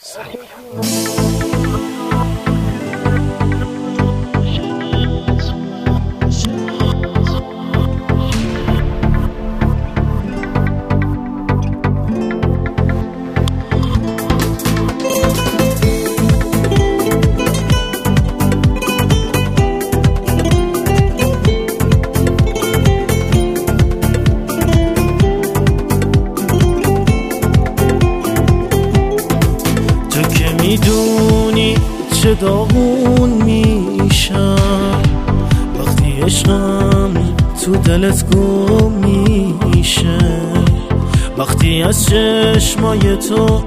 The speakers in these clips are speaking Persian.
میدونی چه داغون میشم وقتی عشقم تو دلت گم میشه، وقتی از چشمای تو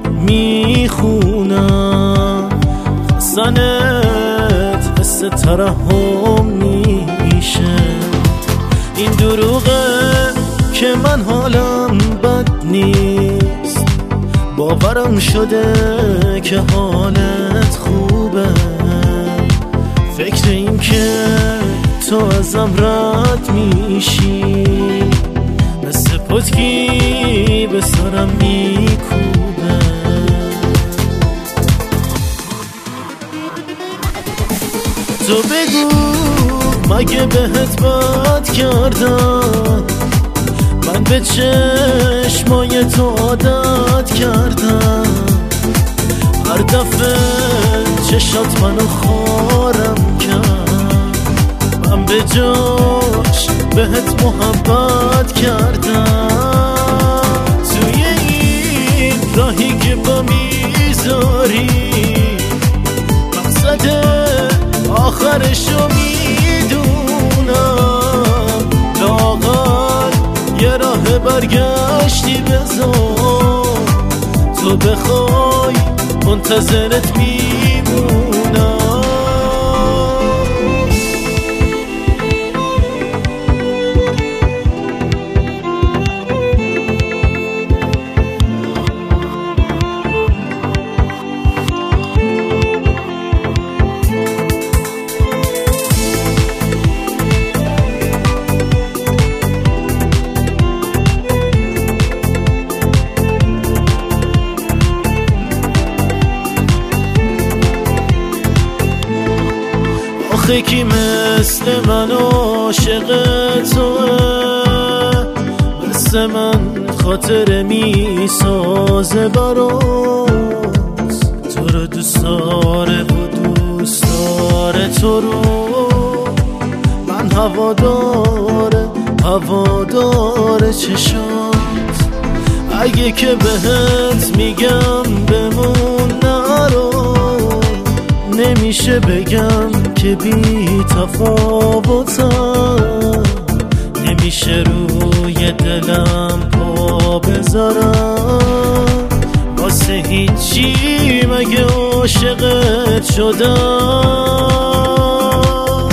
میخونم خستنت حس ترحم میشه. این دروغه که من حالم بد نیست، باورم شده که حالت خوبه، فکر این که تو ازم رد میشی مثل پتکی به سرم میکوبه. تو بگو مگه بهت بد کردم، من به چشمای تو عادت کردم، هر دفعه چشات منو خارم کرد، من به جاش بهت محبت کردم. توی این راهی که با میذاری مقصد آخرشو میدونم، لاغر یه راه برگشتی بذار، تو بخوای منتظرت میمونم. آخه کی مثل من عاشق توه، مثل من خاطر میسازه براس، تو رو دوست داره و دوست داره تو رو، من هواداره چشات، اگه که بهت میگم بمون نرو، نمیشه بگم که بی تفاوتم، نمیشه روی دلم پا بذارم، واسه هیچی مگه عاشقت شدم.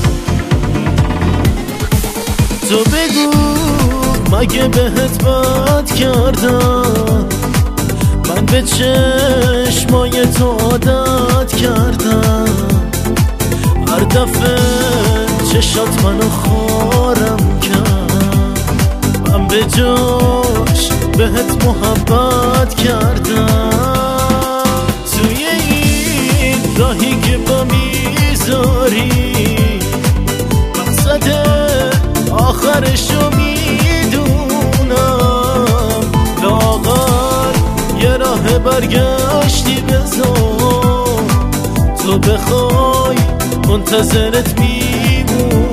تو بگو مگه بهت بد کردم، من به چشمای تو عادت کردم، هر دفعه چشات منو خارم کرد، من به جاش بهت محبت کردم. توی این راهی که با میذاری مقصد آخرشو میدونم، لاغر یه راه برگشتی بذار، تو بخوای منتظرت میمونم.